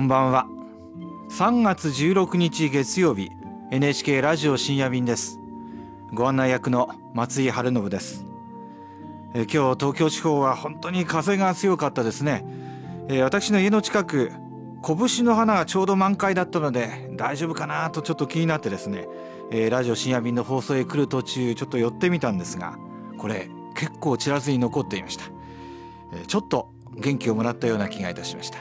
んばんは。3月16日月曜日、 NHK ラジオ深夜便です。ご案内役の松井春信です。今日東京地方は本当に風が強かったですね。私の家の近く、拳の花がちょうど満開だったので大丈夫かなとちょっと気になってですね、ラジオ深夜便の放送へ来る途中ちょっと寄ってみたんですが、これ結構散らずに残っていました。ちょっと元気をもらったような気がいたしました。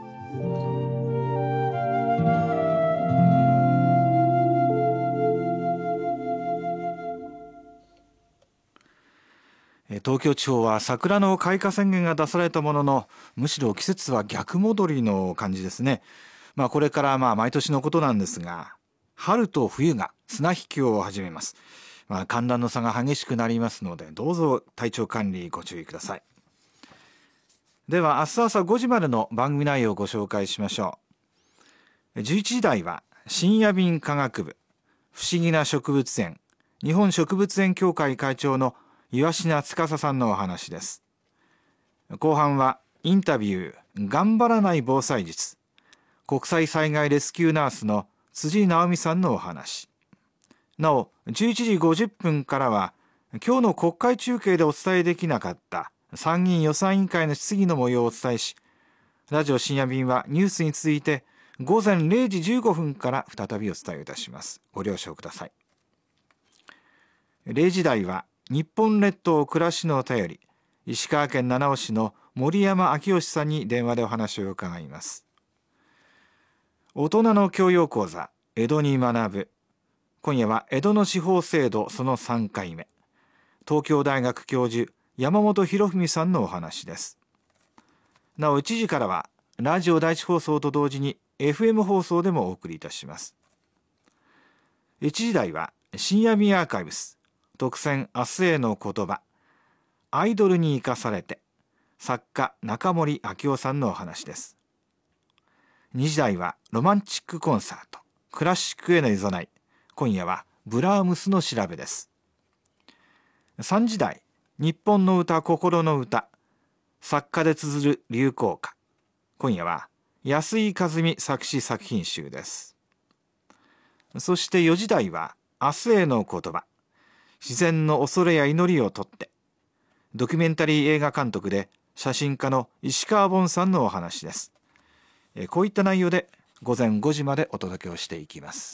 東京地方は桜の開花宣言が出されたものの、むしろ季節は逆戻りの感じですね。これから毎年のことなんですが、春と冬が綱引きを始めます。寒暖の差が激しくなりますので、どうぞ体調管理ご注意ください。では明日朝5時までの番組内容をご紹介しましょう。11時台は深夜便科学部、不思議な植物園、日本植物園協会会長の岩科司さんのお話です。後半はインタビュー、頑張らない防災術、国際災害レスキューナースの辻直美さんのお話。なお11時50分からは、今日の国会中継でお伝えできなかった参議院予算委員会の質疑の模様をお伝えし、ラジオ深夜便はニュースに続いて午前0時15分から再びお伝えいたします。ご了承ください。0時台は日本列島暮らしの便り、石川県七尾市の森山明義さんに電話でお話を伺います。大人の教養講座、江戸に学ぶ。今夜は江戸の司法制度その3回目、東京大学教授山本博文さんのお話です。なお1時からはラジオ第一放送と同時に FM 放送でもお送りいたします。1時台は深夜便アーカイブス特選明日への言葉、アイドルに生かされて、作家中森明夫さんのお話です。2時台はロマンチックコンサート、クラシックへの依存い、今夜はブラームスの調べです。3時台、日本の歌心の歌、作家で綴る流行歌、今夜は安井和美作詞作品集です。そして4時台は明日への言葉、自然の恐れや祈りをとって、ドキュメンタリー映画監督で写真家の石川凡さんのお話です。こういった内容で午前5時までお届けをしていきます。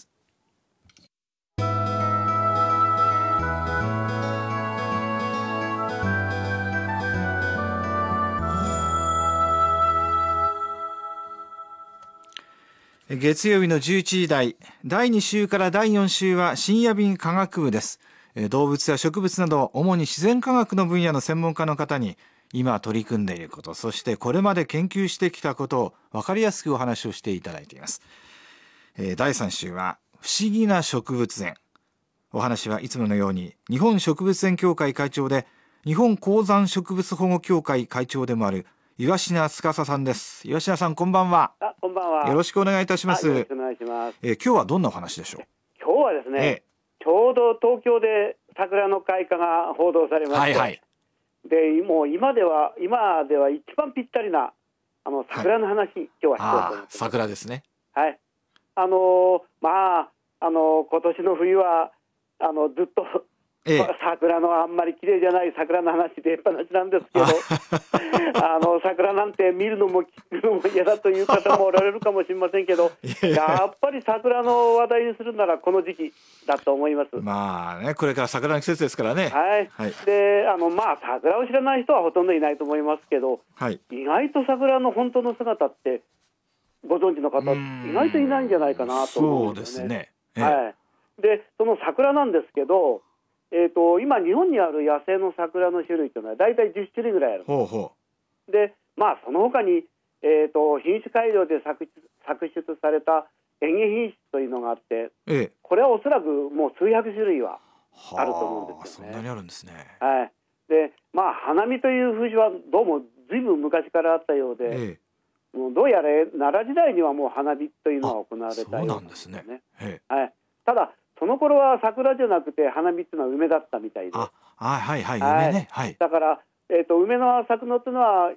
月曜日の11時台、第2週から第4週は深夜便科学部です。動物や植物など主に自然科学の分野の専門家の方に、今取り組んでいること、そしてこれまで研究してきたことを分かりやすくお話をしていただいています。第3週は不思議な植物園。お話はいつものように日本植物園協会会長で日本高山植物保護協会会長でもある岩科司さんです。岩科さん、こんばんは。 こんばんは。 よろしくお願いいたします。 よろしくお願いします。 今日はどんなお話でしょう。 今日はですね、ちょうど東京で桜の開花が報道されまして、でもう今では一番ぴったりな桜の話、今日はしようと思ってます。 桜ですね。 はい。今年の冬はずっと桜のあんまり綺麗じゃない桜の話でっぱなしなんですけど桜なんて見るのも聞くのも嫌だという方もおられるかもしれませんけどやっぱり桜の話題にするならこの時期だと思います。 これから桜の季節ですからね。 で桜を知らない人はほとんどいないと思いますけど、意外と桜の本当の姿ってご存知の方意外といないんじゃないかなと思うんですよね。でその桜なんですけど、今日本にある野生の桜の種類というのはだいたい10種類ぐらいある。でその他に、品種改良で作出された園芸品種というのがあって、これはおそらくもう数百種類はあると思うんですよね。 そんなにあるんですね。 で花見という風習はどうもずいぶん昔からあったようで、もうどうやら奈良時代にはもう花火というのが行われたようなんですね。ただその頃は桜じゃなくて花見っていうのは梅だったみたいで、 梅ね。 だから、梅の咲くのっていうのは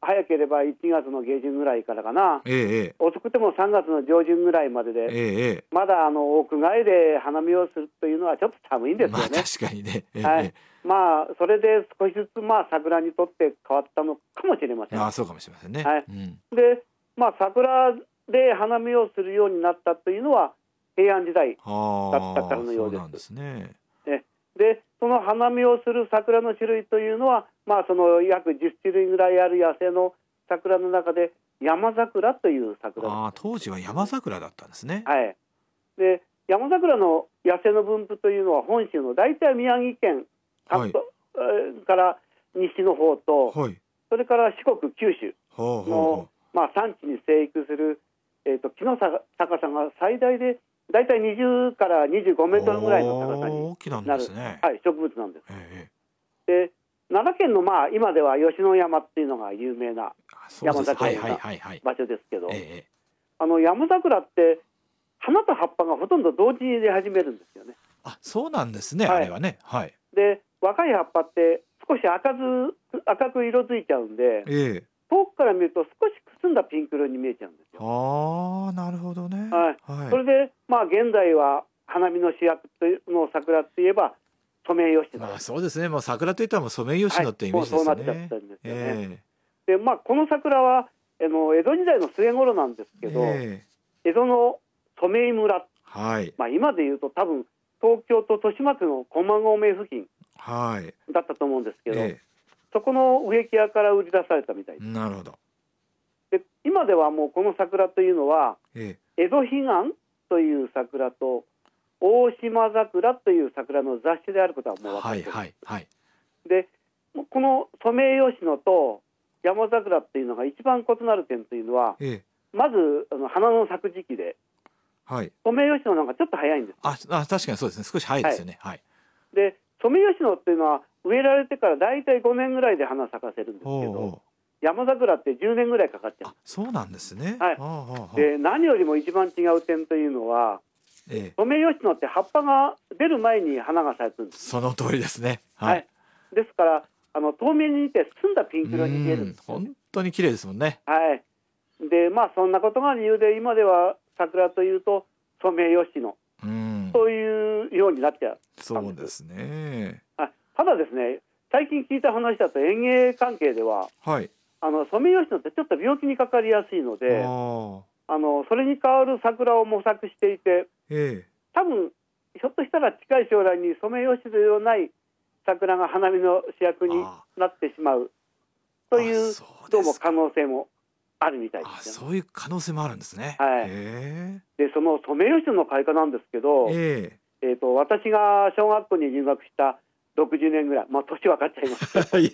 早ければ1月の下旬ぐらいからかな、遅くても3月の上旬ぐらいまでで、まだ屋外で花見をするというのはちょっと寒いんですよね。 確かにね、 それで少しずつ桜にとって変わったのかもしれません。 そうかもしれませんね。 で、桜で花見をするようになったというのは平安時代だったからのようです。 そうなんですね。 でその花見をする桜の種類というのは、その約10種類ぐらいある野生の桜の中で山桜という桜、 当時は山桜だったんですね。 で山桜の野生の分布というのは本州の大体宮城県から西の方と、それから四国九州の山地に生育する、木の高さが最大でだいたい20から25メートルぐらいの高さになる植物なんです。で奈良県の今では吉野山っていうのが有名な山桜の場所ですけど、山桜って花と葉っぱがほとんど同時に出始めるんですよね。 そうなんですね、あれはね。 で若い葉っぱって少し赤く色づいちゃうんで、遠くから見ると少しくすんだピンク色に見えちゃうんですよ。 なるほどね。 それで現在は花見の主役の桜といえばソメイヨシノ。 そうですね。もう桜といったらソメイヨシノってイメージですね。 そうなっちゃったんですよね。でこの桜は江戸時代の末頃なんですけど、江戸の染井村、今でいうと多分東京と豊島区の駒込付近だったと思うんですけど、そこの植木屋から売り出されたみたいです。 なるほど。 で今ではもうこの桜というのは、江戸彼岸という桜と大島桜という桜の雑種であることはもう分かっています。でこのソメイヨシノと山桜っていうのが一番異なる点というのは、まず花の咲く時期で、ソメイヨシノなんかちょっと早いんです。 確かにそうですね。少し早いですよね。 でソメイヨシノっていうのは植えられてからだいたい5年ぐらいで花咲かせるんですけど、山桜って10年ぐらいかかっちゃう。 そうなんですね。 で何よりも一番違う点というのは、ソメイヨシノって葉っぱが出る前に花が咲くんです。 その通りですね。 ですから遠目に見て澄んだピンク色に見えるんです。 本当に綺麗ですもんね。 でそんなことが理由で今では桜というとソメイヨシノというようになっちゃう。 そうですね。 ただですね、最近聞いた話だと園芸関係では、ソメイヨシノってちょっと病気にかかりやすいので、それに代わる桜を模索していて、多分ひょっとしたら近い将来にソメイヨシノではない桜が花見の主役になってしまうというどうも可能性もあるみたいです。 そういう可能性もあるんですね。 でそのソメイヨシノの開花なんですけど、私が小学校に入学した60年ぐらい、年分かっちゃいますけど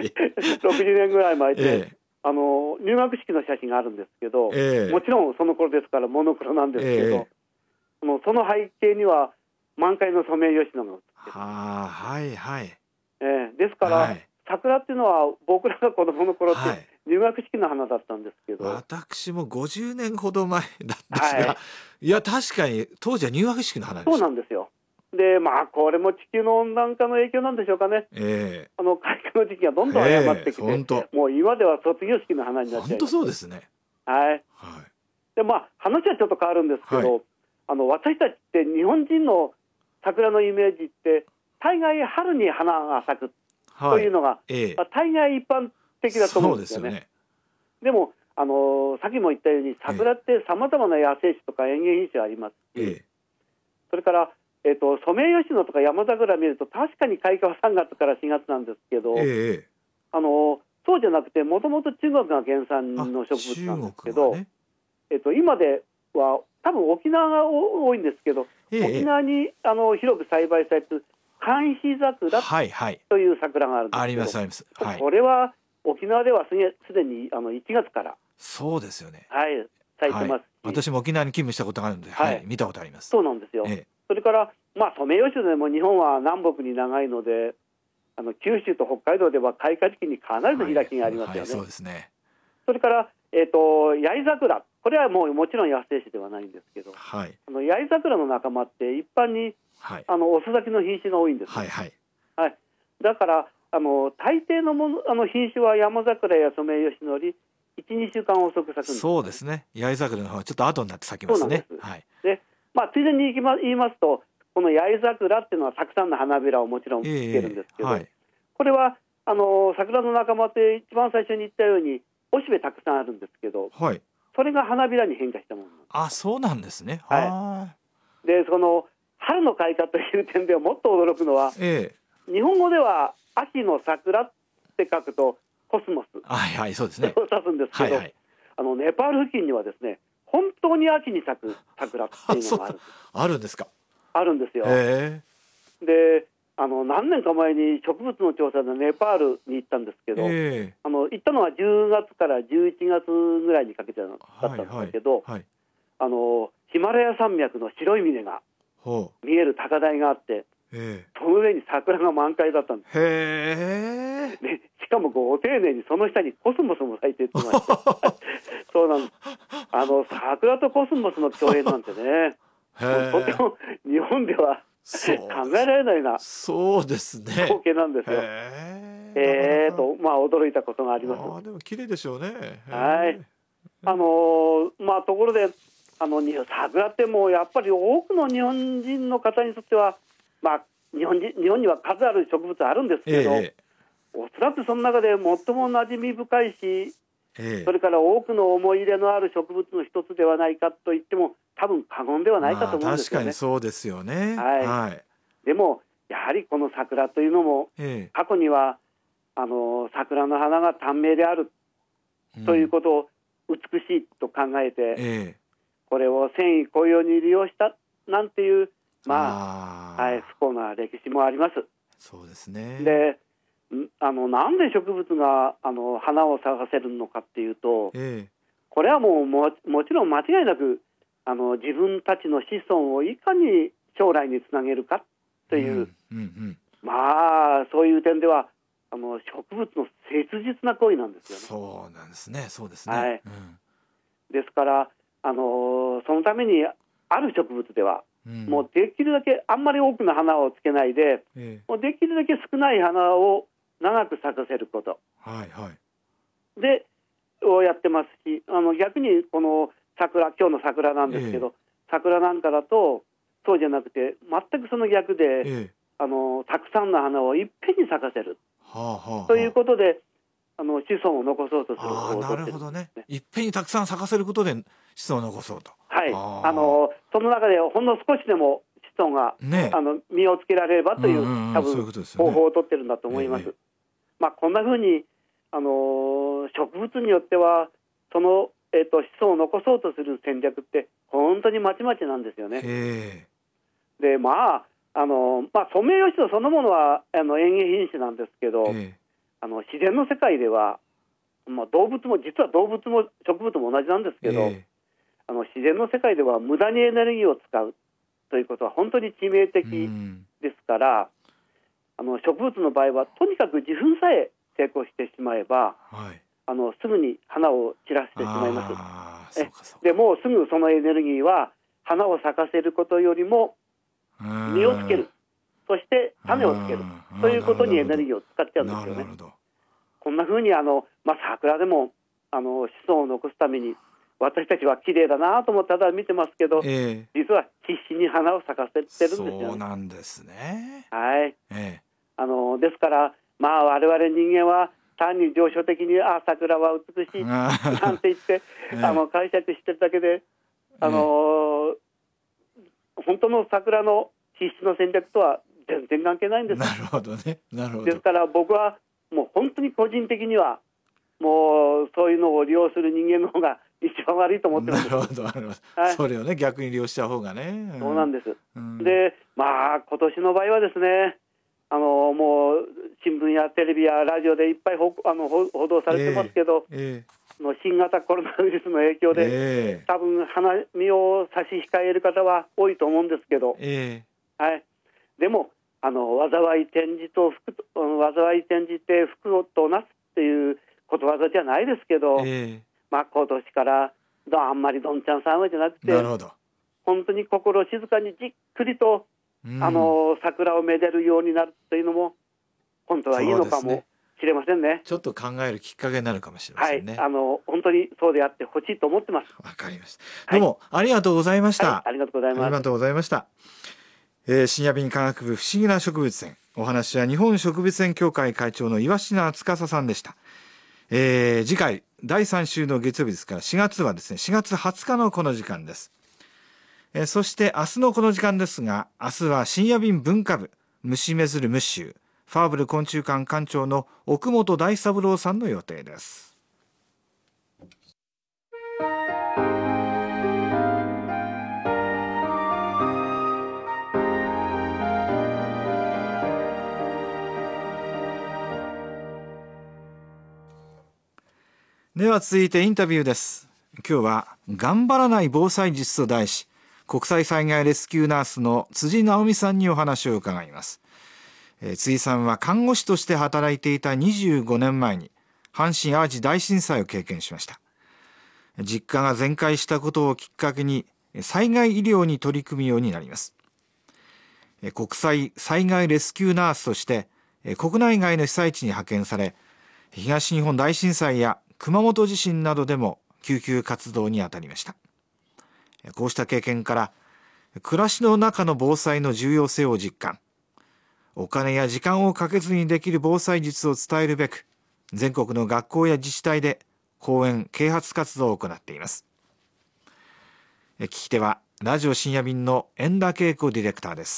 60年ぐらい前で、入学式の写真があるんですけど、もちろんその頃ですからモノクロなんですけど、その背景には満開のソメイヨシノが映ってですから、桜っていうのは僕らが子供の頃って入学式の花だったんですけど、 私も50年ほど前なんですが、いや確かに当時は入学式の花でした。 そうなんですよ。でこれも地球の温暖化の影響なんでしょうかね。開花の時期がどんどん早まってきて、もう今では卒業式の花になっちゃいます。 本当そうですね。 で話はちょっと変わるんですけど、私たちって日本人の桜のイメージって大概春に花が咲くというのが、大概一般的だと思うんですよね。でもさっきも言ったように桜ってさまざまな野生種とか園芸品種ありますし、それからソメイヨシノとか山桜見ると確かに開花は3月から4月なんですけど、そうじゃなくてもともと中国が原産の植物なんですけど、今では多分沖縄が多いんですけど、沖縄に広く栽培されている寒緋桜という桜があるんですけど、これは沖縄ではすでに1月からそうですよね。 咲いてますし、 私も沖縄に勤務したことがあるので、見たことあります。 そうなんですよ。それからソメイヨシノでも日本は南北に長いので、九州と北海道では開花時期にかなりの開きがありますよね。 そうですね。 それから八重桜、これはもちろん野生種ではないんですけど、八重桜の仲間って一般に遅咲きの品種が多いんです。だから大抵の品種は山桜やソメイヨシノより 1,2 週間遅く咲くんです。 そうですね。八重桜の方はちょっと後になって咲きますね。 はい。で、ついでに言いますと、この八重桜っていうのはたくさんの花びらをもちろんつけるんですけど、はい、これは桜の仲間って一番最初に言ったようにおしべたくさんあるんですけど、はい、それが花びらに変化したものなんです。 あ、そうなんですね。 はい。で、その春の開花という点ではもっと驚くのは、日本語では秋の桜って書くとコスモス、 はいはい、そうですね、 を指すんですけど、はいはい、ネパール付近にはですね、本当に秋に咲く桜っていうのがあるんです。 あるんですか。 あるんですよ。で、何年か前に植物の調査でネパールに行ったんですけど、行ったのは10月から11月ぐらいにかけてだったんですけど、はいはいはい、ヒマラヤ山脈の白い峰が見える高台があって、その上に桜が満開だったんです。で、しかもご丁寧にその下にコスモスも咲いていってましたそうなんです。桜とコスモスの共演なんてね、とても日本では考えられないな、 そうですね、 光景なんですよ。驚いたことがあります。 でも綺麗でしょうね。 はい。ところで桜ってもうやっぱり多くの日本人の方にとっては、日本には数ある植物あるんですけど、おそらくその中で最も馴染み深いし、それから多くの思い入れのある植物の一つではないかと言っても多分過言ではないかと思うんですよね。 確かにそうですよね。 はいはい、でもやはりこの桜というのも、過去には桜の花が短命であるということを美しいと考えて、これを戦意高揚に利用したなんていう不幸な歴史もあります。 そうですね。 で、なんで植物が花を咲かせるのかっていうと、これはもちろん間違いなく自分たちの子孫をいかに将来につなげるかという、そういう点では植物の切実な行為なんですよね。 そうなんですね。そうですね。 はい。ですからそのためにある植物では、もうできるだけあんまり多くの花をつけないで、もうできるだけ少ない花を長く咲かせること、でをやってますし、逆にこの今日の桜なんですけど、桜なんかだとそうじゃなくて全くその逆で、たくさんの花をいっぺんに咲かせる、ということで子孫を残そうとする方法をとってるんですね。なるほどね。 いっぺんにたくさん咲かせることで子孫を残そうと。 はい。その中でほんの少しでも子孫が、実をつけられればという、多分方法をとってるんだと思います。こんなふうに植物によってはその、子孫を残そうとする戦略って本当にまちまちなんですよね。で、ソメイヨシノそのものは園芸品種なんですけど、自然の世界では、動物も実は動物も植物も同じなんですけど、自然の世界では無駄にエネルギーを使うということは本当に致命的ですから、植物の場合はとにかく受粉さえ成功してしまえば、すぐに花を散らしてしまいます。でもうすぐそのエネルギーは花を咲かせることよりも実をつける、そして種をつけるということにエネルギーを使っちゃうんですよね。こんなふうに桜でも子孫を残すために私たちは綺麗だなと思ってただ見てますけど、実は必死に花を咲かせてるんですよね。 そうなんですね。 はい。ですから我々人間は単に情緒的に桜は美しいなんて言って、解釈してるだけで、本当の桜の必死の戦略とは全然関係ないんです。 なるほどね。なるほど。 ですから僕はもう本当に個人的にはもうそういうのを利用する人間の方が一番悪いと思ってます。 なるほど、それをね逆に利用しちゃう方がね。 そうなんです。で、今年の場合はですね、もう新聞やテレビやラジオでいっぱい報道されてますけど、新型コロナウイルスの影響で、多分花見を差し控える方は多いと思うんですけど、でも災い転じて福となすっていうことわざじゃないですけど、今年からあんまりどんちゃん騒ぎじゃなくて、本当に心静かにじっくりと、桜をめでるようになるというのも本当はいいのかもしれませんね。 ちょっと考えるきっかけになるかもしれませんね。 本当にそうであってほしいと思ってます。 わかりました。どうもありがとうございました。 ありがとうございます。 ありがとうございました。深夜便科学部不思議な植物園、お話は日本植物園協会会長の岩科司さんでした。次回第3週の月曜日ですから、4月はですね、4月20日のこの時間です。そして明日のこの時間ですが、明日は深夜便文化部虫めずる虫集ファーブル昆虫館館長の奥本大三郎さんの予定です。では続いてインタビューです。今日は頑張らない防災術と題し、国際災害レスキューナースの辻直美さんにお話を伺います。辻さんは看護師として働いていた25年前に阪神・淡路大震災を経験しました。実家が全壊したことをきっかけに災害医療に取り組むようになります。国際災害レスキューナースとして国内外の被災地に派遣され、東日本大震災や熊本地震などでも救急活動に当たりました。こうした経験から暮らしの中の防災の重要性を実感、お金や時間をかけずにできる防災術を伝えるべく、全国の学校や自治体で講演啓発活動を行っています。聞き手はラジオ深夜便の遠田恵子ディレクターです。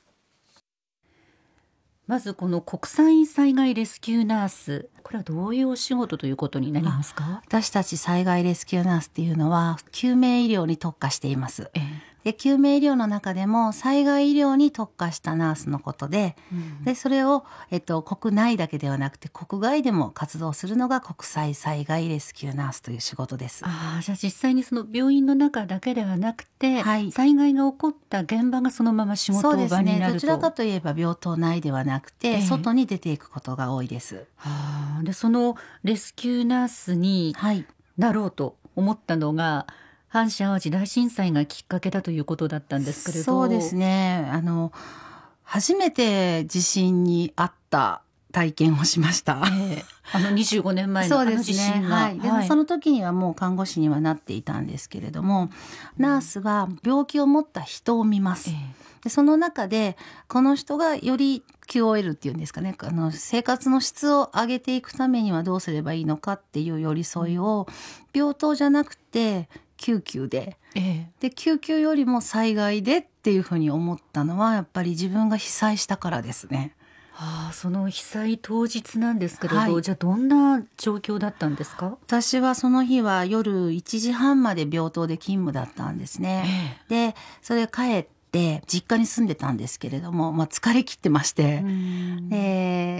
まずこの国際災害レスキューナース、これはどういうお仕事ということになりますか？ 私たち災害レスキューナースっていうのは救命医療に特化しています。で救命医療の中でも災害医療に特化したナースのことで、でそれを、国内だけではなくて国外でも活動するのが国際災害レスキューナースという仕事です。 じゃあ実際にその病院の中だけではなくて、災害が起こった現場がそのまま仕事場になると。そうですね、 どちらかといえば病棟内ではなくて、外に出ていくことが多いです。 でそのレスキューナースになろうと思ったのが、阪神・淡路大震災がきっかけだということだったんですけれど。 そうですね、初めて地震に遭った体験をしました。 25年前の地震が。 でもその時にはもう看護師にはなっていたんですけれども、ナースは病気を持った人を見ます。でその中でこの人がより QOL っていうんですかね、生活の質を上げていくためにはどうすればいいのかっていう寄り添いを、病棟じゃなくて救急で、救急よりも災害でっていうふうに思ったのはやっぱり自分が被災したからですね。 その被災当日なんですけれど、じゃあどんな状況だったんですか？ 私はその日は夜1時半まで病棟で勤務だったんですね。でそれ帰って実家に住んでたんですけれども、疲れ切ってまして、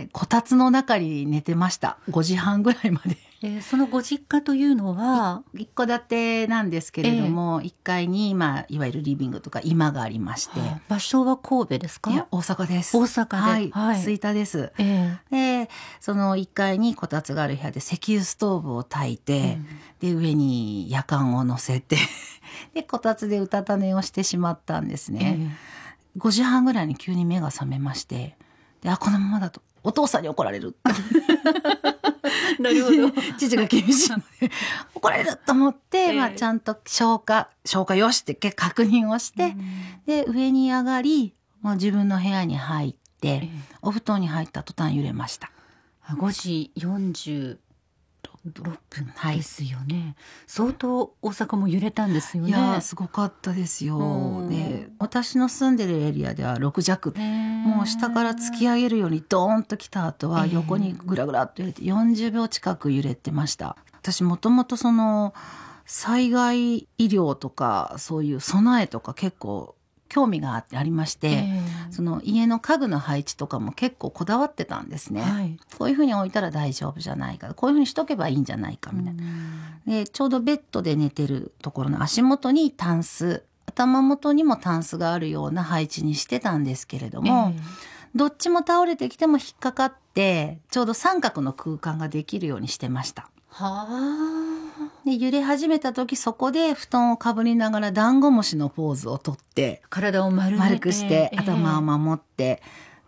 こたつの中に寝てました。5時半ぐらいまで。 そのご実家というのは一戸建てなんですけれども、1階にいわゆるリビングとか居間がありまして、 場所は神戸ですか？ いや大阪です。 大阪で、 吹田です。でその1階にこたつがある部屋で石油ストーブを焚いて、で上に夜間を乗せてでこたつでうたた寝をしてしまったんですね。5時半ぐらいに急に目が覚めまして、でこのままだとお父さんに怒られるなるほど父が厳しいので怒られると思って、ちゃんと消化よしって確認をして、で上に上がり、自分の部屋に入って、お布団に入った途端揺れました。 5時46分ですよね。相当大阪も揺れたんですよね。 いやすごかったですよ。で私の住んでるエリアでは6弱、もう下から突き上げるようにドーンと来た後は横にグラグラっと揺れて40秒近く揺れてました。私もともとその災害医療とかそういう備えとか結構興味がありまして、その家の家具の配置とかも結構こだわってたんですね。こういうふうに置いたら大丈夫じゃないか、こういうふうにしとけばいいんじゃないかみたいな。でちょうどベッドで寝てるところの足元にタンス、頭元にもタンスがあるような配置にしてたんですけれども、どっちも倒れてきても引っかかってちょうど三角の空間ができるようにしてました。で揺れ始めた時、そこで布団をかぶりながらダンゴムシのポーズをとって、 体を丸くして頭を守って、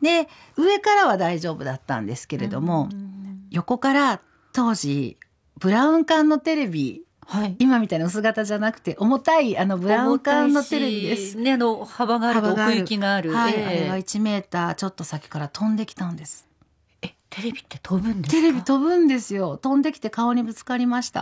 で上からは大丈夫だったんですけれども、横から当時ブラウン管のテレビ、はい、今みたいな薄型じゃなくて重たいブラウン管のテレビです、 ね、幅があると奥行きがある、 はい、あれが1メーターちょっと先から飛んできたんです。 テレビって飛ぶんですか？ テレビ飛ぶんですよ。飛んできて顔にぶつかりました。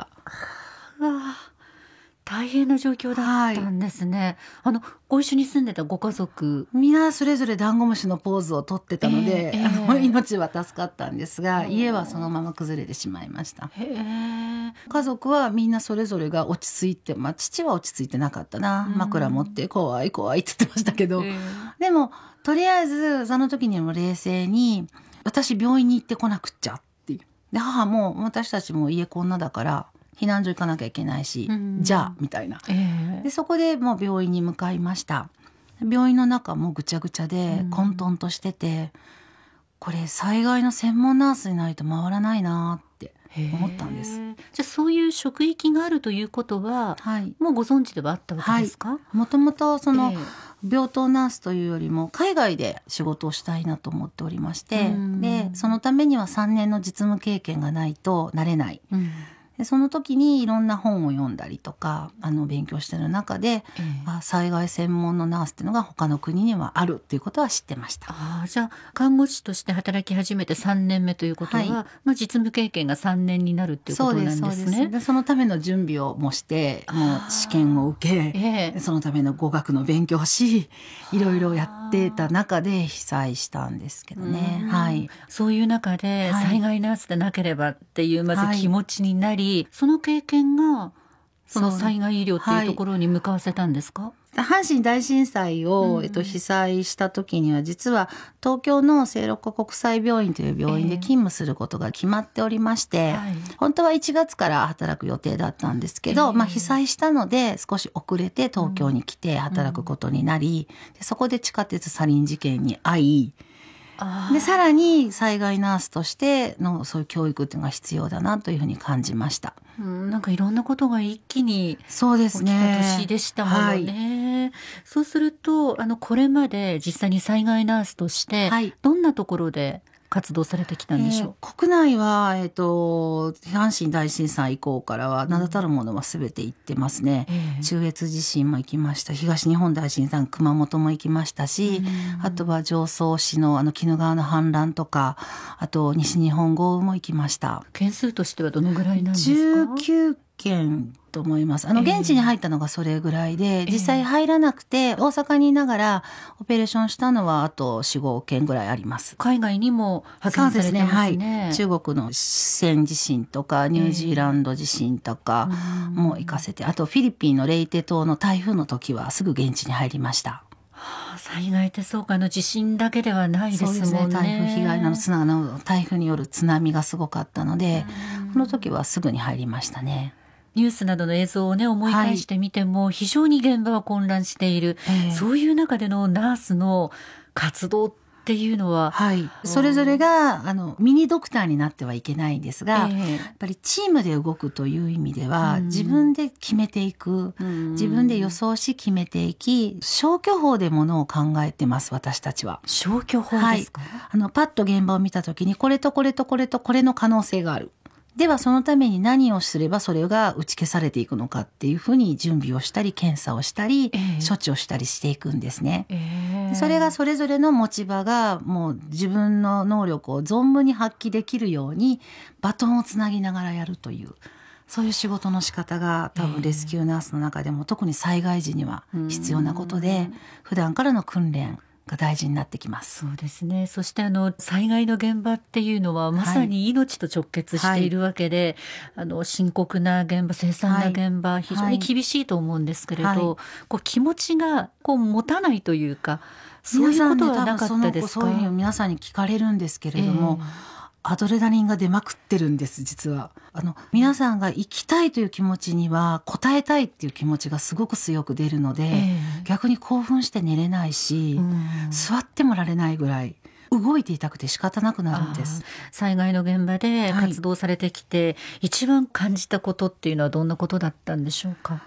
大変な状況だったんですね、はい、ご一緒に住んでたご家族皆それぞれダンゴムシのポーズをとってたので、命は助かったんですが、家はそのまま崩れてしまいました。家族はみんなそれぞれが落ち着いて、父は落ち着いてなかったな、枕持って怖い怖いって言ってましたけど、でもとりあえずその時にも冷静に私病院に行ってこなくっちゃっていうで、母も私たちも家こんなだから避難所行かなきゃいけないし、じゃあみたいな、でそこでもう病院に向かいました。病院の中もぐちゃぐちゃで混沌としてて、これ災害の専門ナースにないと回らないなって思ったんです。 じゃあそういう職域があるということは、はい、もうご存知ではあったわけですか？ もともとその、病棟ナースというよりも海外で仕事をしたいなと思っておりまして、でそのためには3年の実務経験がないとなれない、でその時にいろんな本を読んだりとか勉強してる中で、災害専門のナースっていうのが他の国にはあるっていうことは知ってました。 じゃあ看護師として働き始めて3年目ということは、実務経験が3年になるっていうことなんですね。 そうです。でそのための準備をもしてもう試験を受け、そのための語学の勉強をし、いろいろやってた中で被災したんですけどね、 そういう中で災害ナースでなければっていうまず気持ちになり、その経験がその災害医療っていうところに向かわせたんですか？ 阪神大震災を、被災した時には実は東京の聖六国際病院という病院で勤務することが決まっておりまして、本当は1月から働く予定だったんですけど、被災したので少し遅れて東京に来て働くことになり、でそこで地下鉄サリン事件に遭い、でさらに災害ナースとしてのそういう教育っていうのが必要だなというふうに感じました。 なんかいろんなことが一気に起きた年でしたものね。そうするとこれまで実際に災害ナースとしてどんなところで活動されてきたんでしょう？ 国内は、阪神大震災以降からは名だたるものは全て行ってますね、中越地震も行きました、東日本大震災熊本も行きましたし、あとは常総市の鬼怒川の氾濫とか、あと西日本豪雨も行きました。 件数としてはどのぐらいなんですか ？19件と思います。現地に入ったのがそれぐらいで、実際入らなくて大阪にいながらオペレーションしたのはあと 4,5 件ぐらいあります。 海外にも派遣されてますね。 中国の四川地震とかニュージーランド地震とかも行かせて、あとフィリピンのレイテ島の台風の時はすぐ現地に入りました。 災害ってそうか、地震だけではないですもんね。そうですね、 台風被害台風による津波がすごかったので、この時はすぐに入りましたね。 ニュースなどの映像を思い返してみても、非常に現場は混乱している、そういう中でのナースの活動っていうのは、 それぞれがミニドクターになってはいけないんですが、やっぱりチームで動くという意味では、自分で決めていく、自分で予想し決めていき、消去法でものを考えてます。私たちは消去法ですか？ パッと現場を見た時にこれとこれとこれとこれの可能性がある、ではそのために何をすればそれが打ち消されていくのかっていうふうに準備をしたり検査をしたり、処置をしたりしていくんですね、それがそれぞれの持ち場がもう自分の能力を存分に発揮できるようにバトンをつなぎながらやるという、そういう仕事の仕方が多分レスキューナースの中でも特に災害時には必要なことで、普段からの訓練が大事になってきます。 そうですね。そして災害の現場っていうのはまさに命と直結しているわけで、深刻な現場、凄惨な現場、非常に厳しいと思うんですけれど、気持ちが持たないというか、そういうことはなかったですか？ そういうふうに皆さんに聞かれるんですけれども、アドレナリンが出まくってるんです。実は皆さんが生きたいという気持ちには応えたいっていう気持ちがすごく強く出るので、逆に興奮して寝れないし、座ってもられないぐらい動いていたくて仕方なくなるんです。 災害の現場で活動されてきて、一番感じたことっていうのはどんなことだったんでしょうか？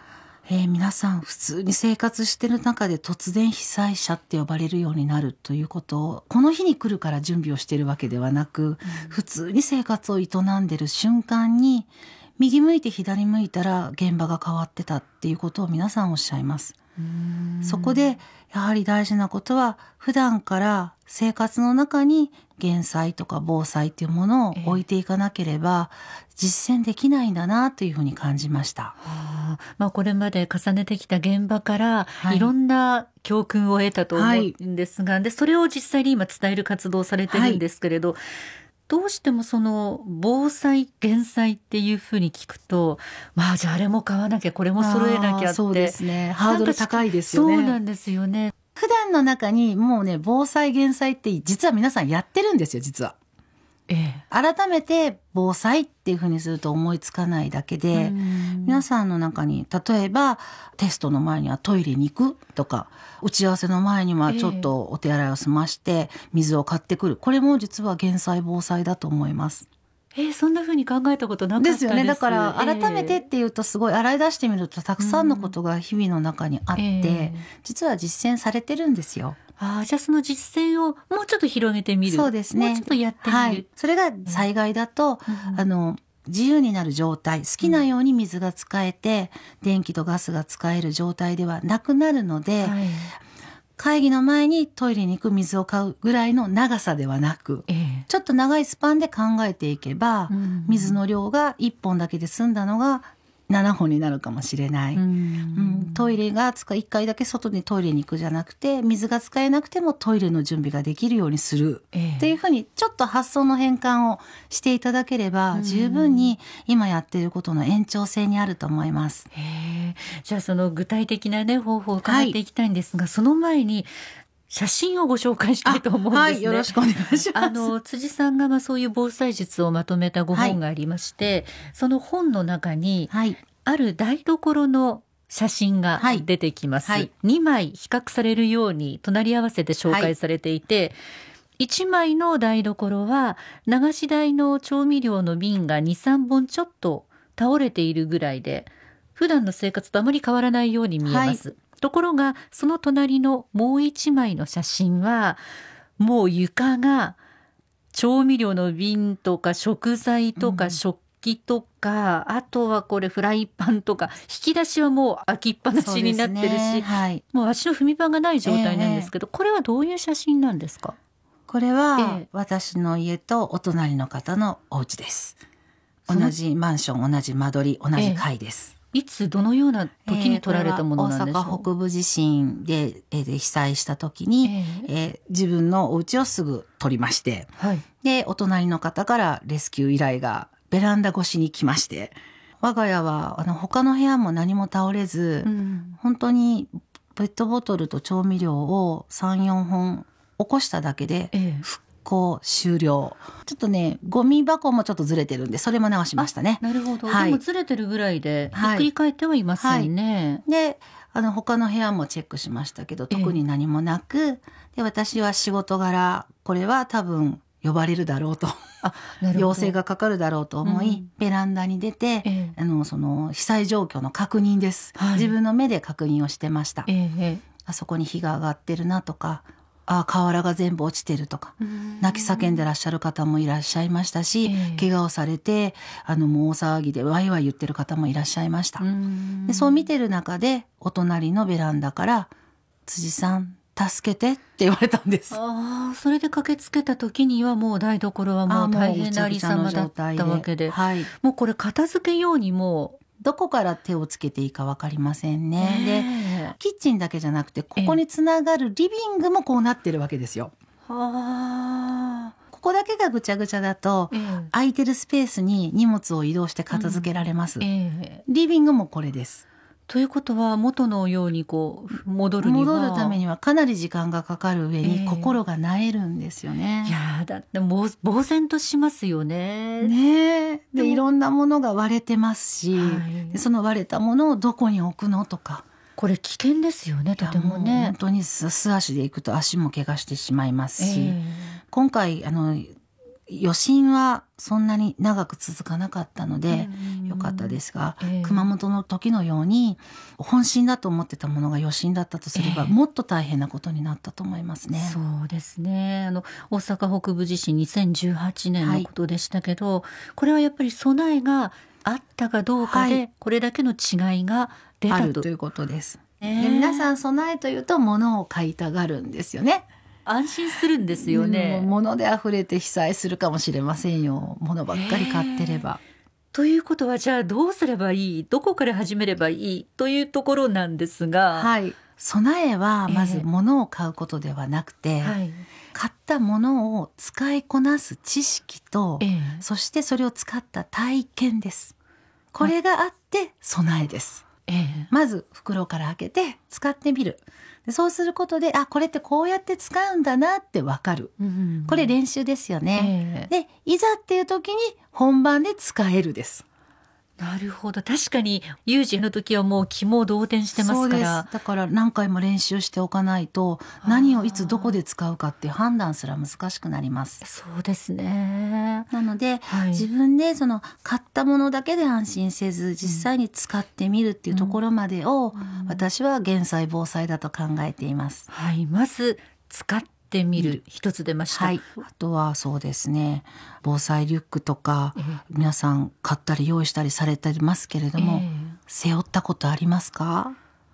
皆さん普通に生活してる中で突然被災者って呼ばれるようになるということを、この日に来るから準備をしているわけではなく、普通に生活を営んでる瞬間に右向いて左向いたら現場が変わってたっていうことを皆さんおっしゃいます。そこでやはり大事なことは、普段から生活の中に減災とか防災というものを置いていかなければ実践できないんだなというふうに感じました。 これまで重ねてきた現場からいろんな教訓を得たと思うんですが、でそれを実際に今伝える活動をされてるんですけれど、どうしてもその防災減災っていうふうに聞くと、じゃああれも買わなきゃこれも揃えなきゃって、 そうですね、ハードル高いですよね。 そうなんですよね。 普段の中にもうね、防災減災って実は皆さんやってるんですよ、実は。改めて防災っていうふうにすると思いつかないだけで、皆さんの中に例えばテストの前にはトイレに行くとか、打ち合わせの前にはちょっとお手洗いを済まして水を買ってくる、これも実は減災防災だと思います。 そんな風に考えたことなかったです。 ですよね。だから改めてっていうとすごい洗い出してみるとたくさんのことが日々の中にあって、実は実践されてるんですよ。 じゃあその実践をもうちょっと広げてみる。そうですね。もうちょっとやってみる。 それが災害だと、自由になる状態、好きなように水が使えて、電気とガスが使える状態ではなくなるので、会議の前にトイレに行く、水を買うぐらいの長さではなく、ちょっと長いスパンで考えていけば、水の量が1本だけで済んだのが7本になるかもしれない。トイレが1回だけ外にトイレに行くじゃなくて、水が使えなくてもトイレの準備ができるようにする、っていうふうにちょっと発想の変換をしていただければ、十分に今やっていることの延長線にあると思います。 じゃあその具体的な方法を伺っていきたいんですが、その前に写真をご紹介したいと思うんですね。 よろしくお願いします。 辻さんがそういう防災術をまとめたご本がありまして、その本の中に、ある台所の写真が出てきます。2枚比較されるように隣り合わせて紹介されていて、1枚の台所は流し台の調味料の瓶が 2,3 本ちょっと倒れているぐらいで、普段の生活とあまり変わらないように見えます。ところがその隣のもう1枚の写真は、もう床が調味料の瓶とか食材とか食器とか、あとはこれフライパンとか、引き出しはもう開きっぱなしになってるし、もう足の踏み場がない状態なんですけど、これはどういう写真なんですか？ これは私の家とお隣の方のお家です。同じマンション、同じ間取り、同じ階です。 いつどのような時に撮られたものなんでしょう？ 大阪北部地震で被災した時に、自分のお家をすぐ撮りまして、でお隣の方からレスキュー依頼がベランダ越しに来まして、我が家は他の部屋も何も倒れず、本当にペットボトルと調味料を 3,4 本起こしただけで復興終了。ちょっとね、ゴミ箱もちょっとずれてるんで、それも直しましたね。 なるほど。でもずれてるぐらいでひっくり返ってはいませんね。 で他の部屋もチェックしましたけど、特に何もなく、で私は仕事柄これは多分呼ばれるだろうと、要請がかかるだろうと思い、ベランダに出て、その被災状況の確認です、自分の目で確認をしてました。あそこに火が上がってるなとか、瓦が全部落ちてるとか、泣き叫んでらっしゃる方もいらっしゃいましたし、怪我をされてもう大騒ぎでワイワイ言ってる方もいらっしゃいました。でそう見てる中で、お隣のベランダから辻さん助けてって言われたんです。 それで駆けつけた時にはもう台所はもう大変なありさまだったわけで、もうこれ片付けようにもどこから手をつけていいか分かりませんね。でキッチンだけじゃなくて、ここにつながるリビングもこうなってるわけですよ。ここだけがぐちゃぐちゃだと、空いてるスペースに荷物を移動して片付けられます。リビングもこれです。 ということは元のように戻るためにはかなり時間がかかる上に心が萎えるんですよね。 いやだって呆然としますよね。 でいろんなものが割れてますし、でその割れたものをどこに置くのとか、 これ危険ですよね、とてもね。 本当に素足で行くと足も怪我してしまいますし、今回余震はそんなに長く続かなかったのでよかったですが、熊本の時のように本震だと思ってたものが余震だったとすれば、もっと大変なことになったと思いますね。 そうですね。大阪北部地震2018年のことでしたけど、これはやっぱり備えがあったかどうかで、これだけの違いが出たということです。で皆さん備えというと物を買いたがるんですよね。 安心するんですよね。 物で溢れて被災するかもしれませんよ。物ばっかり買ってれば。 ということはじゃあどうすればいい、どこから始めればいいというところなんですが、 備えはまず物を買うことではなくて、買ったものを使いこなす知識と、そしてそれを使った体験です。これがあって備えです。まず袋から開けて使ってみる。でそうすることで、これってこうやって使うんだなってわかる、これ練習ですよね、でいざっていう時に本番で使えるです。 なるほど。確かに有事の時はもう肝動転してますから。 そうです。だから何回も練習しておかないと、何をいつどこで使うかっていう判断すら難しくなります。 そうですね。 なので、自分でその買ったものだけで安心せず、実際に使ってみるっていうところまでを、私は減災防災だと考えています。 まず使ってみる、一つ出ました。 あとはそうですね、防災リュックとか、皆さん買ったり用意したりされてますけれども、背負ったことありますか？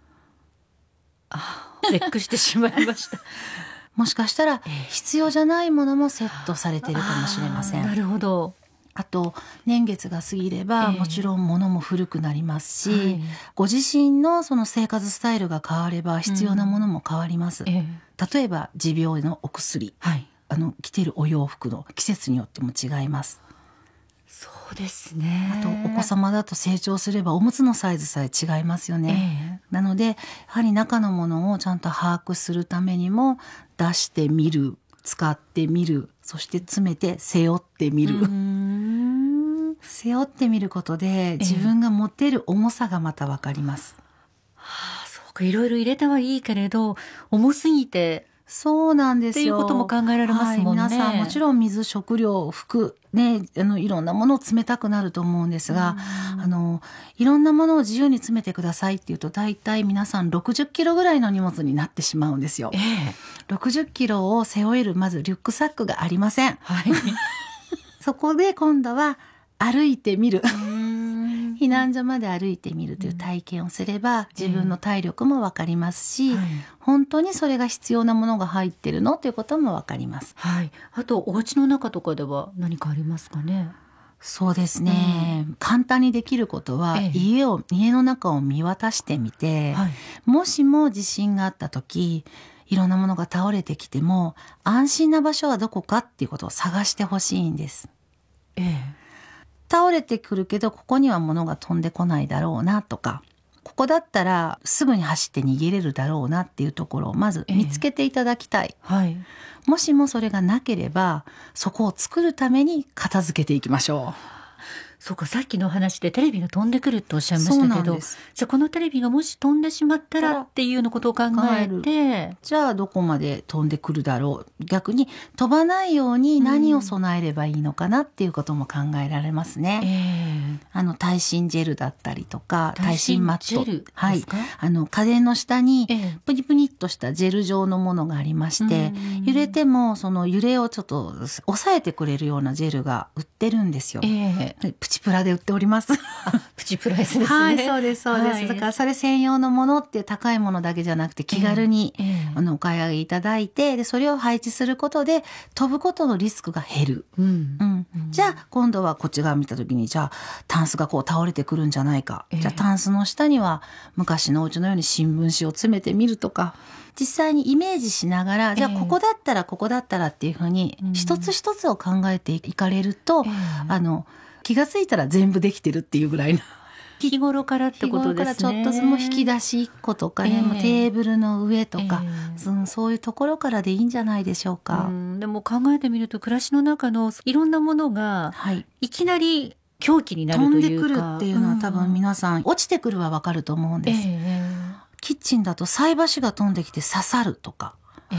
絶句してしまいましたもしかしたら必要じゃないものもセットされているかもしれません。 なるほど。 あと年月が過ぎれば、もちろん物も古くなりますし、ご自身のその生活スタイルが変われば必要なものも変わります、例えば持病のお薬、着てるお洋服の季節によっても違います。 そうですね。 あとお子様だと成長すればおむつのサイズさえ違いますよね、なのでやはり中のものをちゃんと把握するためにも、出してみる、使ってみる、そして詰めて背負ってみる背負ってみることで自分が持っている重さがまた分かります、 そうか。いろいろ入れてはいいけれど重すぎて、 そうなんですよ。 っていうことも考えられますもんね、 皆さんもちろん水、食料、服ね、いろんなものを詰めたくなると思うんですが、いろんなものを自由に詰めてくださいっていうと、だいたい皆さん60キロぐらいの荷物になってしまうんですよ、60キロを背負えるまずリュックサックがありません、そこで今度は歩いてみる避難所まで歩いてみるという体験をすれば、自分の体力も分かりますし、本当にそれが必要なものが入ってるのということも分かります、 あとお家の中とかでは何かありますかね？ そうですね、簡単にできることは、家の中を見渡してみて、もしも地震があった時、いろんなものが倒れてきても安心な場所はどこかっていうことを探してほしいんです、倒れてくるけどここには物が飛んでこないだろうなとか、ここだったらすぐに走って逃げれるだろうなっていうところをまず見つけていただきたい、もしもそれがなければそこを作るために片付けていきましょう。 そうか、さっきの話でテレビが飛んでくるっておっしゃいましたけど、じゃあこのテレビがもし飛んでしまったらっていうようなことを考えて、 じゃあどこまで飛んでくるだろう、逆に飛ばないように何を備えればいいのかなっていうことも考えられますね、耐震ジェルだったりとか、耐震マット、家電の下にプニプニっとしたジェル状のものがありまして、揺れてもその揺れをちょっと抑えてくれるようなジェルが売ってるんですよ、プチプラで売っておりますプチプライスですね。 そうですそうです、だからそれ専用のものっていう高いものだけじゃなくて気軽に、お買い上げいただいて、でそれを配置することで飛ぶことのリスクが減る、じゃあ今度はこっち側見た時に、じゃあタンスがこう倒れてくるんじゃないか、じゃあタンスの下には昔のお家のように新聞紙を詰めてみるとか、実際にイメージしながら、じゃあここだったらここだったらっていうふうに一つ一つを考えていかれると、気がついたら全部できてるっていうぐらいの日頃からってことですね。 日頃からちょっとずつも引き出し1個とかね、もうテーブルの上とか、そういうところからでいいんじゃないでしょうか。 でも考えてみると暮らしの中のいろんなものが、いきなり凶器になるというか、 飛んでくるっていうのは多分皆さん、落ちてくるはわかると思うんです、キッチンだと菜箸が飛んできて刺さるとか、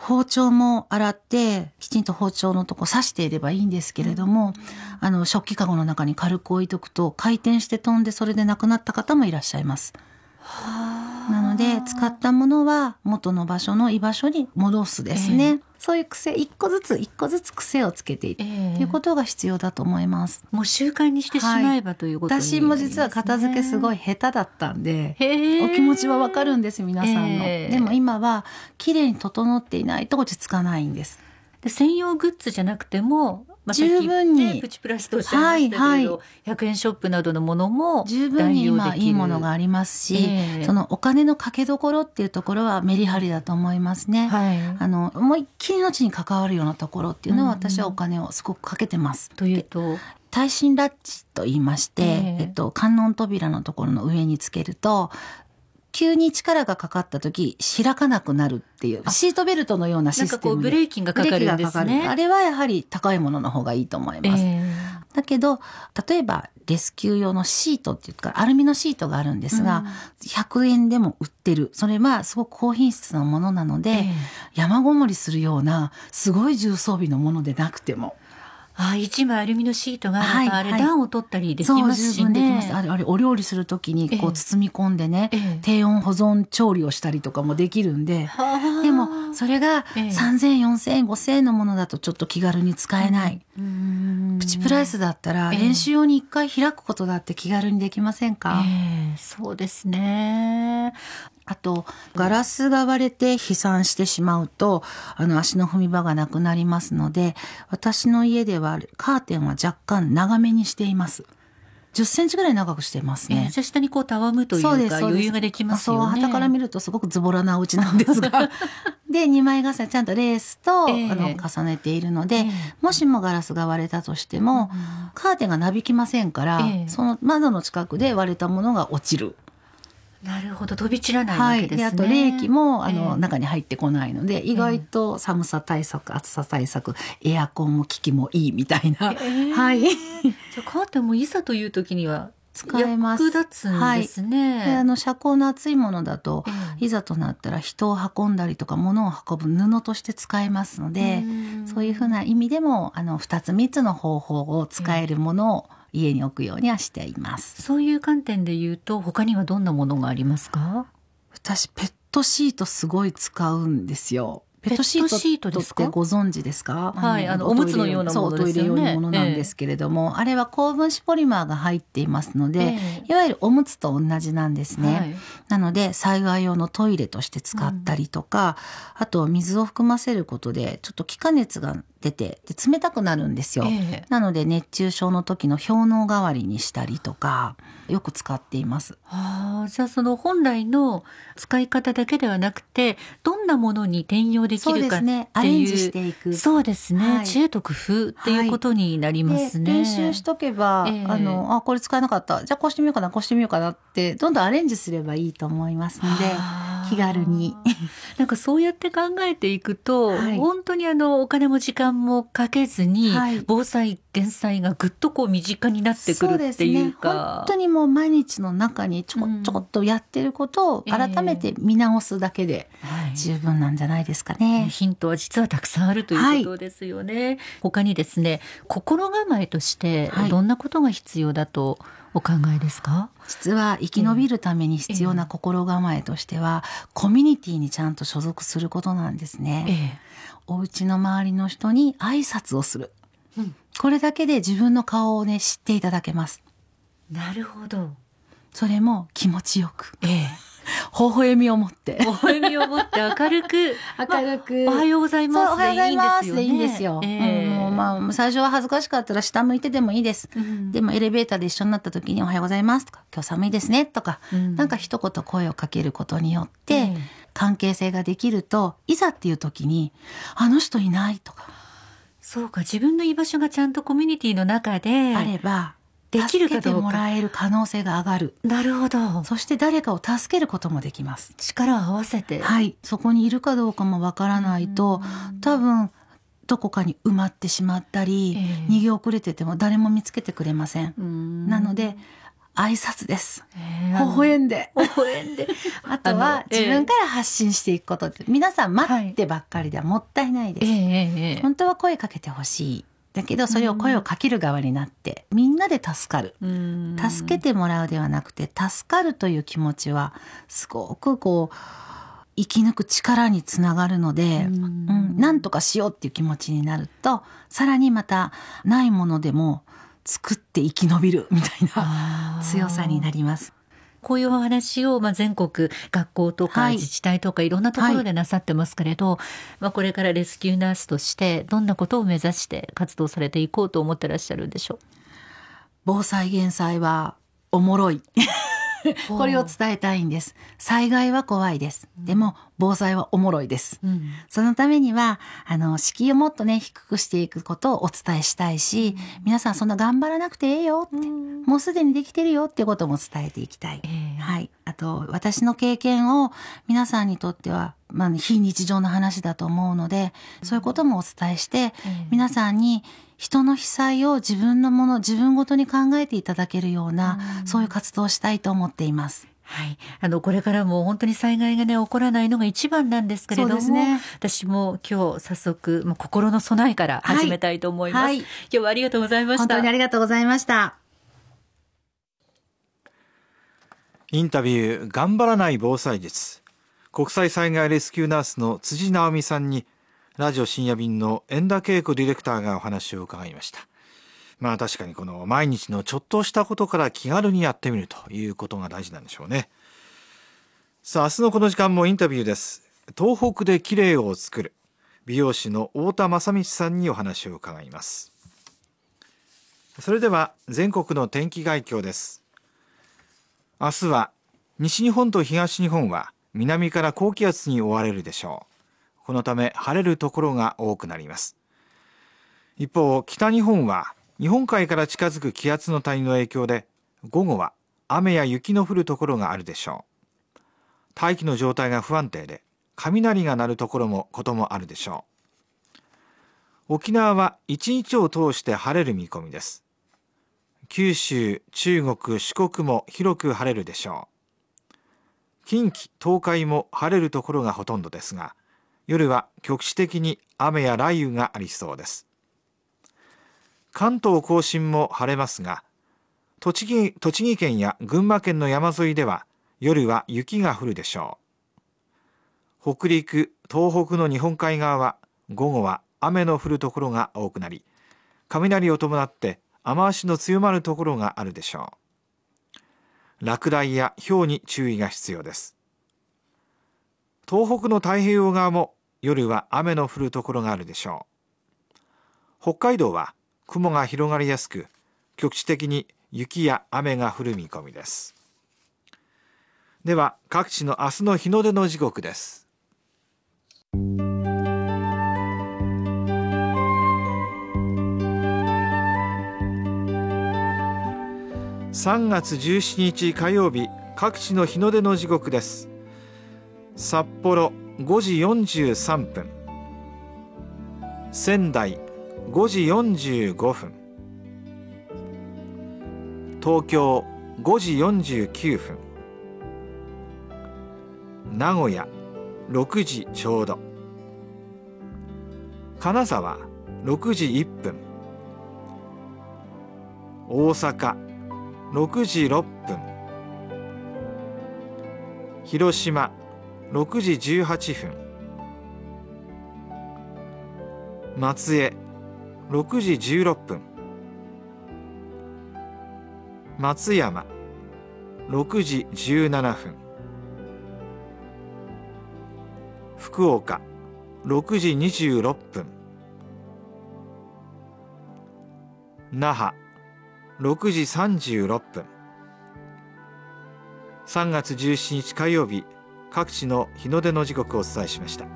包丁も洗ってきちんと包丁のとこ刺していればいいんですけれども、食器かごの中に軽く置いとくと回転して飛んでそれで亡くなった方もいらっしゃいます。なので使ったものは元の場所の居場所に戻すですね、そういう癖一個ずつ癖をつけていく、っていうことが必要だと思います。 もう習慣にしてしまえばということになりますね。 私も実は片付けすごい下手だったんで、お気持ちはわかるんです皆さんの、でも今は綺麗に整っていないと落ち着かないんです。 で専用グッズじゃなくても、 十分にプチプラスとおっしゃいましたけれど、100円ショップなどのものも十分に今いいものがありますし、そのお金のかけどころっていうところはメリハリだと思いますね、思いっきり命に関わるようなところっていうのは私はお金をすごくかけてます、 というと耐震ラッチと言いまして、観音扉のところの上につけると急に力がかかった時開かなくなるっていうシートベルトのようなシステムでブレーキがかかるんですね。 あれはやはり高いものの方がいいと思います、だけど例えばレスキュー用のシートっていうかアルミのシートがあるんですが、100円でも売ってる、それはすごく高品質なものなので、山ごもりするようなすごい重装備のものでなくても 1枚アルミのシートがあれば、あれ暖を取ったりできますしね。 そう十分できます。あれお料理するときにこう包み込んでね、低温保存調理をしたりとかもできるんで、でもそれが3000円4000円5000円のものだとちょっと気軽に使えない、プチプライスだったら練習用に1回開くことだって気軽にできませんか？ そうですね。 あとガラスが割れて飛散してしまうと足の踏み場がなくなりますので、私の家ではカーテンは若干長めにしています。10センチぐらい長くしていますね。 じゃあ下にこうたわむというか余裕ができますよね。 傍から見るとすごくズボラなお家なんですがで2枚重ねちゃんとレースと、重ねているので、もしもガラスが割れたとしても、カーテンがなびきませんから、その窓の近くで割れたものが落ちる。 なるほど、飛び散らないわけですね。 であと冷気も中に入ってこないので、意外と寒さ対策、暑さ対策、エアコンも機器もいいみたいな、じゃあカーテンもいざという時には使えます。役立つんですね。 で遮光の厚いものだと、いざとなったら人を運んだりとか物を運ぶ布として使えますので、そういうふうな意味でも2つ3つの方法を使えるものを家に置くようにはしています。 そういう観点で言うと他にはどんなものがありますか？ 私ペットシートすごい使うんですよ。ペットシートってご存知ですか？ おむつのようなものですよね。 おトイレ用のものなんですけれども、あれは高分子ポリマーが入っていますので、いわゆるおむつと同じなんですね、なので災害用のトイレとして使ったりとか、あと水を含ませることでちょっと気化熱が出て冷たくなるんですよ、なので熱中症の時の氷の代わりにしたりとかよく使っています。 じゃあその本来の使い方だけではなくて、どんなものに転用できるかっていう、 アレンジしていく、 そうですね、知恵と工夫っていうことになりますね。 練習しとけば、これ使えなかった、じゃあこうしてみようかなこうしてみようかなってどんどんアレンジすればいいと思いますので、気軽になんかそうやって考えていくと、本当にお金も時間もかけずに、防災減災がぐっとこう身近になってくるっていうか、 本当にもう毎日の中にちょこっとやってることを改めて見直すだけで十分なんじゃないですかね。 ヒントは実はたくさんあるということですよね。他にですね、心構えとしてどんなことが必要だとお考えですか？ 実は生き延びるために必要な心構えとしては、コミュニティにちゃんと所属することなんですね、お家の周りの人に挨拶をする、これだけで自分の顔をね知っていただけます。 なるほど。 それも気持ちよく、微笑みを持って明るくおはようございますでいいんですよね。 いいんですよ、最初は恥ずかしかったら下向いてでもいいです、でもエレベーターで一緒になった時におはようございますとか、今日寒いですねとか、なんか一言声をかけることによって、関係性ができると、いざっていう時にあの人いないとか、 そうか、自分の居場所がちゃんとコミュニティの中であればできるかどうか、 助けてもらえる可能性が上がる。 なるほど。 そして誰かを助けることもできます。 力を合わせて、 そこにいるかどうかもわからないと、多分どこかに埋まってしまったり、逃げ遅れてても誰も見つけてくれません、なので挨拶です。微笑んであとは自分から発信していくことって、皆さん待ってばっかりではもったいないです、本当は声かけてほしい。だけどそれを声をかける側になってみんなで助かる、助けてもらうではなくて助かるという気持ちはすごくこう生き抜く力につながるので、なんとかしようっていう気持ちになると、さらにまたないものでも作って生き延びるみたいな強さになります。 こういうお話を全国学校とか自治体とかいろんなところでなさってますけれど、これからレスキューナースとしてどんなことを目指して活動されていこうと思ってらっしゃるんでしょう。 防災減災はおもろいこれを伝えたいんです。災害は怖いです。でも防災はおもろいです。そのためには敷居をもっとね低くしていくことをお伝えしたいし、皆さんそんな頑張らなくていいよって、もうすでにできてるよっていうことも伝えていきたい。はい。あと私の経験を皆さんにとっては非日常の話だと思うので、そういうこともお伝えして、皆さんに人の被災を自分のもの、自分ごとに考えていただけるような、そういう活動をしたいと思っています。 はい、これからも本当に災害がね起こらないのが一番なんですけれども、私も今日早速心の備えから始めたいと思います。今日はありがとうございました。 本当にありがとうございました。 インタビュー頑張らない防災術、国際災害レスキューナースの辻直美さんにラジオ深夜便の遠田恵子ディレクターがお話を伺いました。確かにこの毎日のちょっとしたことから気軽にやってみるということが大事なんでしょうね。さあ、明日のこの時間もインタビューです。東北で綺麗を作る美容師の太田正道さんにお話を伺います。それでは全国の天気概況です。明日は西日本と東日本は南から高気圧に覆われるでしょう。このため晴れるところが多くなります。一方、北日本は日本海から近づく気圧の谷の影響で午後は雨や雪の降るところがあるでしょう。大気の状態が不安定で雷が鳴ることもあるでしょう。沖縄は一日を通して晴れる見込みです。九州、中国、四国も広く晴れるでしょう。近畿、東海も晴れるところがほとんどですが、夜は局地的に雨や雷雨がありそうです。関東甲信も晴れますが、栃木県や群馬県の山沿いでは夜は雪が降るでしょう。北陸、東北の日本海側は午後は雨の降るところが多くなり、雷を伴って雨足の強まるところがあるでしょう。落雷や雹に注意が必要です。東北の太平洋側も夜は雨の降るところがあるでしょう。北海道は雲が広がりやすく、局地的に雪や雨が降る見込みです。では各地の明日の日の出の時刻です。3月17日火曜日、各地の日の出の時刻です。札幌5時43分、仙台5時45分、東京5時49分、名古屋6時ちょうど、金沢6時1分、大阪6時6分、広島6時18分、松江6時16分、松山6時17分、福岡6時26分、那覇6時36分。3月17日火曜日、各地の日の出の時刻をお伝えしました。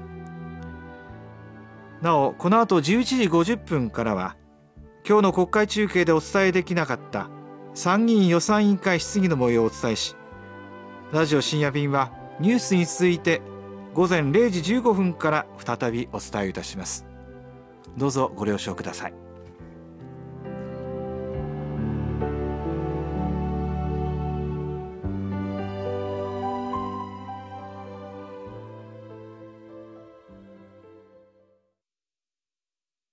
なお、この後11時50分からは今日の国会中継でお伝えできなかった参議院予算委員会質疑の模様をお伝えし、ラジオ深夜便はニュースに続いて午前0時15分から再びお伝えいたします。どうぞご了承ください。